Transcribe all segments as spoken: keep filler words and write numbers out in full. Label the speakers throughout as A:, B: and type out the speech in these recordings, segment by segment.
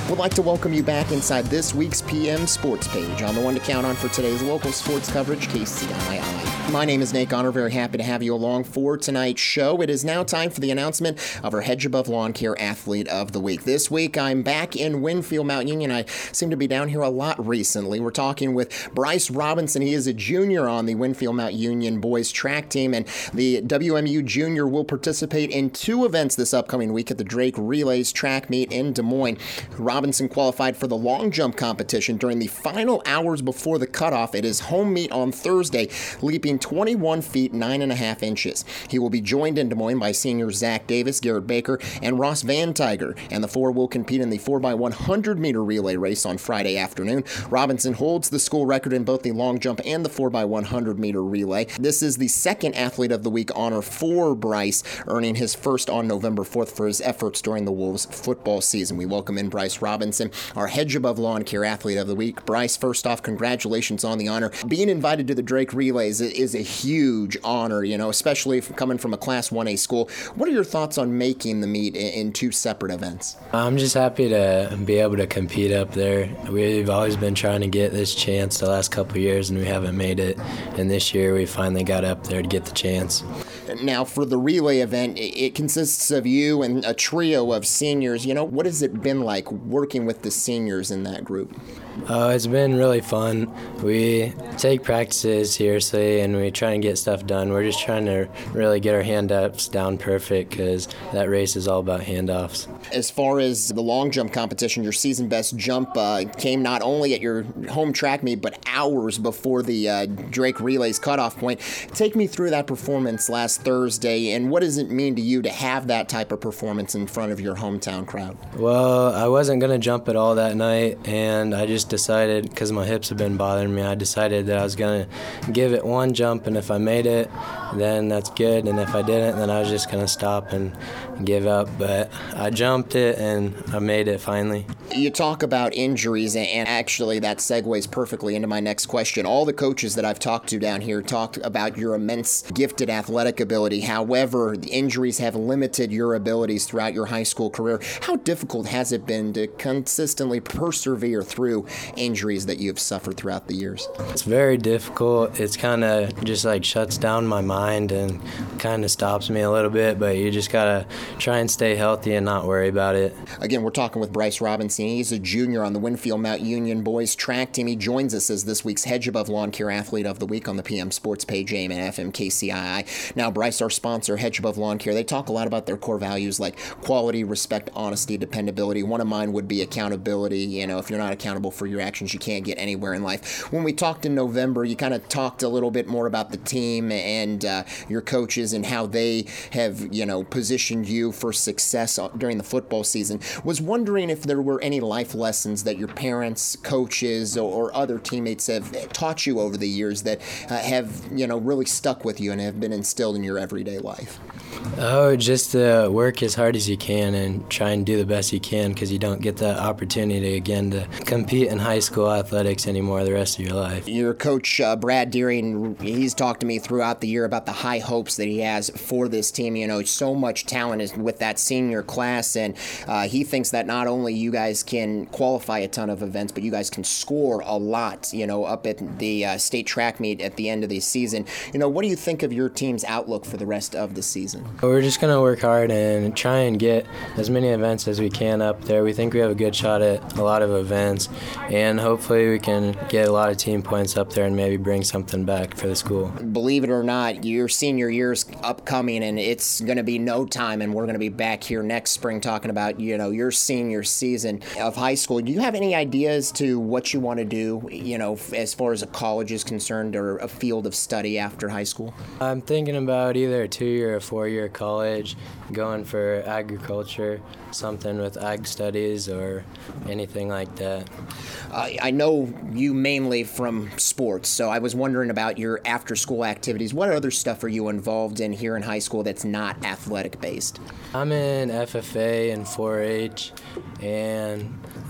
A: Would like to welcome you back inside this week's P M Sports Page. I'm the one to count on for today's local sports coverage, K C I I. My name is Nate Garner. Very happy to have you along for tonight's show. It is now time for the announcement of our Hedge Above Lawn Care Athlete of the Week. This week, I'm back in Winfield Mount Union. I seem to be down here a lot recently. We're talking with Bryce Robinson. He is a junior on the Winfield Mount Union boys track team, and the W M U junior will participate in two events this upcoming week at the Drake Relays track meet in Des Moines. Robinson qualified for the long jump competition during the final hours before the cutoff at his home meet on Thursday, leaping twenty-one feet nine and a half inches. He will be joined in Des Moines by seniors Zach Davis, Garrett Baker, and Ross Van Tiger, and the four will compete in the four by one hundred meter relay race on Friday afternoon. Robinson holds the school record in both the long jump and the four by one hundred meter relay. This is the second Athlete of the Week honor for Bryce, earning his first on November fourth for his efforts during the Wolves football season. We welcome in Bryce Robinson, our Hedge Above Lawn Care Athlete of the Week. Bryce, first off, congratulations on the honor. Being invited to the Drake Relays is a huge honor, you know, especially coming from a Class one A school. What are your thoughts on making the meet in two separate events?
B: I'm just happy to be able to compete up there. We've always been trying to get this chance the last couple of years, and we haven't made it. And this year we finally got up there to get the chance.
A: Now, for the relay event, it consists of you and a trio of seniors. You know, what has it been like working with the seniors in that group?
B: Oh, it's been really fun. We take practices seriously, and we try and get stuff done. We're just trying to really get our hand-ups down perfect because that race is all about handoffs.
A: As far as the long jump competition, your season best jump uh, came not only at your home track meet, but hours before the uh, Drake Relays cutoff point. Take me through that performance last Thursday, and what does it mean to you to have that type of performance in front of your hometown crowd?
B: Well, I wasn't going to jump at all that night, and I just decided, because my hips have been bothering me, I decided that I was going to give it one jump, and if I made it, then that's good, and if I didn't, then I was just going to stop and give up. But I jumped it, and I made it finally.
A: You talk about injuries, and actually that segues perfectly into my next question. All the coaches that I've talked to down here talk about your immense gifted athletic ability. However, the injuries have limited your abilities throughout your high school career. How difficult has it been to consistently persevere through injuries that you've suffered throughout the years?
B: It's very difficult. It's kind of just like shuts down my mind and kind of stops me a little bit, but you just got to try and stay healthy and not worry about it.
A: Again, we're talking with Bryce Robinson. He's a junior on the Winfield Mount Union boys track team. He joins us as this week's Hedge Above Lawn Care Athlete of the Week on the P M Sports Page, A M and F M K C I I. Now, Bryce, our sponsor, Hedge Above Lawn Care, they talk a lot about their core values like quality, respect, honesty, dependability. One of mine would be accountability. You know, if you're not accountable for your actions, you can't get anywhere in life. When we talked in November, you kind of talked a little bit more about the team and uh, your coaches and how they have, you know, positioned you for success during the football season. Was wondering if there were any life lessons that your parents, coaches, or other teammates have taught you over the years that uh, have, you know, really stuck with you and have been instilled in your everyday life.
B: Oh, just to work as hard as you can and try and do the best you can, because you don't get that opportunity again to compete in high school athletics anymore the rest of your life.
A: Your coach, uh, Brad Deering, he's talked to me throughout the year about the high hopes that he has for this team. You know, so much talent is with that senior class, and uh, he thinks that not only you guys can qualify a ton of events, but you guys can score a lot, you know, up at the uh, state track meet at the end of the season. You know, what do you think of your team's outlook for the rest of the season?
B: We're just going to work hard and try and get as many events as we can up there. We think we have a good shot at a lot of events, and hopefully we can get a lot of team points up there and maybe bring something back for the school.
A: Believe it or not, your senior year's upcoming, and it's going to be no time, and we're going to be back here next spring talking about, you know, your senior season of high school. Do you have any ideas to what you want to do, you know, as far as a college is concerned or a field of study after high school?
B: I'm thinking about either a two-year or four-year college, going for agriculture, something with ag studies or anything like that.
A: Uh, I know you mainly from sports, so I was wondering about your after-school activities. What other stuff are you involved in here in high school that's not athletic-based?
B: I'm in F F A and four H, and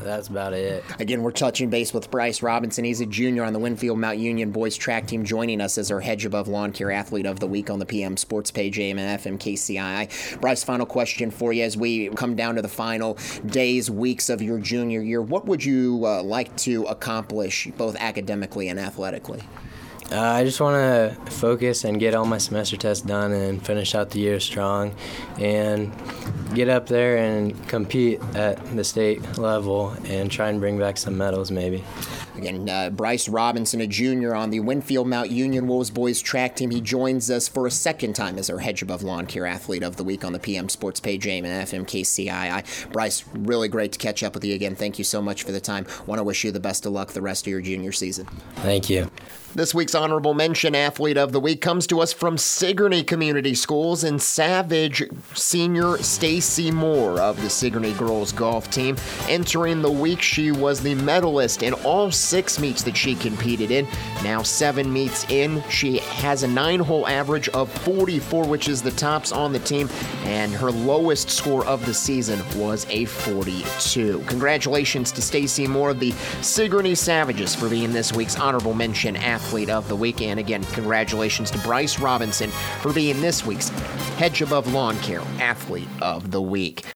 B: that's about it.
A: Again, we're touching base with Bryce Robinson. He's a junior on the Winfield Mount Union boys track team, joining us as our Hedge Above Lawn Care Athlete of the Week on the P M Sports page, A M and F M K C I I. Bryce, final question for you as we come down to the final days, weeks of your junior year. What would you uh, like to accomplish both academically and athletically?
B: Uh, I just want to focus and get all my semester tests done and finish out the year strong and get up there and compete at the state level and try and bring back some medals maybe.
A: Again, uh, Bryce Robinson, a junior on the Winfield Mount Union Wolves boys track team. He joins us for a second time as our Hedge Above Lawn Care Athlete of the Week on the P M Sports page, A M and F M K C I I. Bryce, really great to catch up with you again. Thank you so much for the time. Want to wish you the best of luck the rest of your junior season.
B: Thank you.
A: This week's Honorable Mention Athlete of the Week comes to us from Sigourney Community Schools and Savage senior Stacy Moore of the Sigourney girls golf team. Entering the week, she was the medalist in all six meets that she competed in. Now seven meets in, she has a nine-hole average of forty-four, which is the tops on the team, and her lowest score of the season was a forty-two. Congratulations to Stacy Moore of the Sigourney Savages for being this week's Honorable Mention Athlete of the Week. And again, congratulations to Bryce Robinson for being this week's Hedge Above Lawn Care Athlete of the Week.